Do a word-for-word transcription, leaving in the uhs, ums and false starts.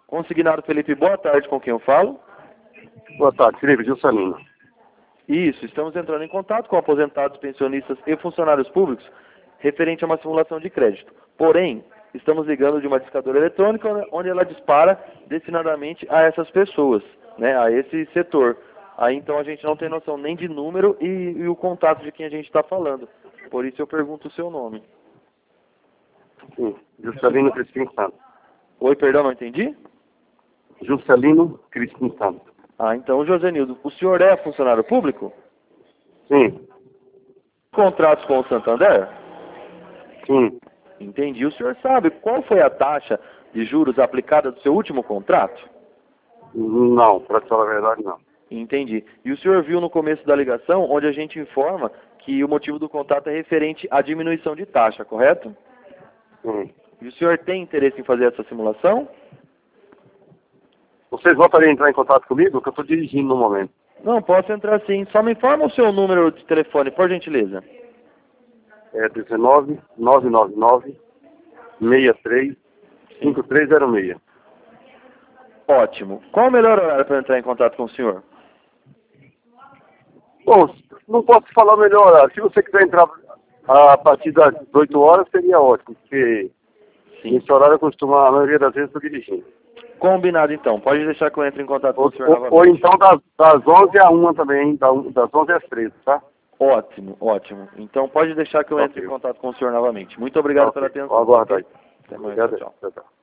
Consignado Felipe, boa tarde, com quem eu falo? Boa tarde, Felipe Juscelino. Isso, estamos entrando em contato com aposentados, pensionistas e funcionários públicos referente a uma simulação de crédito. Porém, estamos ligando de uma discadora eletrônica onde ela dispara destinadamente a essas pessoas, né, a esse setor. Aí então a gente não tem noção nem de número e, e o contato de quem a gente está falando. Por isso eu pergunto o seu nome. Sim, Juscelino Crispim Santos. Oi, perdão, não entendi? Juscelino Crispim Santos. Ah, então, Josenildo, o senhor é funcionário público? Sim. Contratos com o Santander? Sim. Entendi. O senhor sabe qual foi a taxa de juros aplicada do seu último contrato? Não, para falar a verdade, não. Entendi. E o senhor viu no começo da ligação, onde a gente informa que o motivo do contrato é referente à diminuição de taxa, correto? Sim. E o senhor tem interesse em fazer essa simulação? Vocês voltariam a entrar em contato comigo? Que eu estou dirigindo no momento. Não, posso entrar sim. Só me informa o seu número de telefone, por gentileza. É dezenove, nove nove nove, seis três, cinco três zero seis. Ótimo. Qual o melhor horário para entrar em contato com o senhor? Bom, não posso falar melhor horário. Se você quiser entrar a partir das oito horas, seria ótimo, porque Sim. nesse horário eu costumo, a maioria das vezes, estou dirigindo. Combinado, então. Pode deixar que eu entre em contato com Ou, o senhor ou, novamente. ou então das, das onze à uma também, das onze às treze, tá? Ótimo, ótimo. Então pode deixar que eu entre Ok. em contato com o senhor novamente. Muito obrigado Ok. pela atenção. Aguardo aí. Até mais. Obrigado. Tchau, tchau. Tchau, tchau.